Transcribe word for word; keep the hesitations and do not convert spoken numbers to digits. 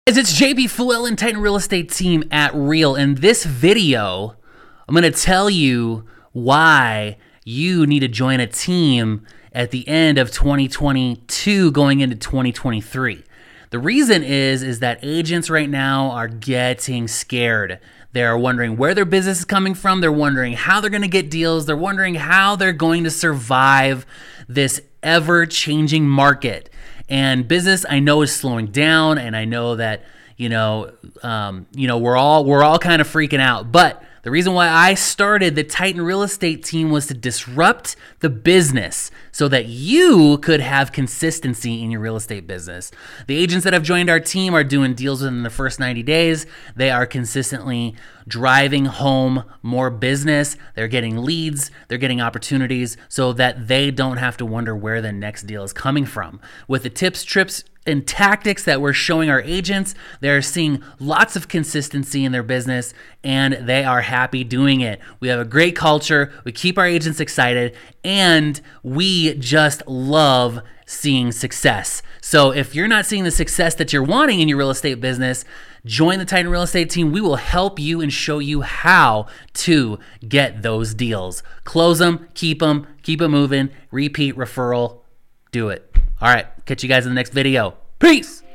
It's J B Llewellyn, Titan Real Estate Team at Real. In this video, I'm going to tell you why you need to join a team at the end of twenty twenty-two going into twenty twenty-three. The reason is, is that agents right now are getting scared. They're wondering where their business is coming from. They're wondering how they're going to get deals. They're wondering how they're going to survive this ever-changing market. And business, I know, is slowing down, and I know that, you know, um, you know, we're all we're all kind of freaking out. But the reason why I started the Titan Real Estate Team was to disrupt the business so that you could have consistency in your real estate business. The agents that have joined our team are doing deals within the first ninety days. They are consistently driving home more business. They're getting leads. They're getting opportunities so that they don't have to wonder where the next deal is coming from. With the tips, trips, and tactics that we're showing our agents, they're seeing lots of consistency in their business, and they are happy doing it. We have a great culture. We keep our agents excited, and we just love seeing success. So if you're not seeing the success that you're wanting in your real estate business, join the Titan Real Estate Team. We will help you and show you how to get those deals. Close them, keep them, keep it moving, repeat, referral, do it. All right, catch you guys in the next video. Peace.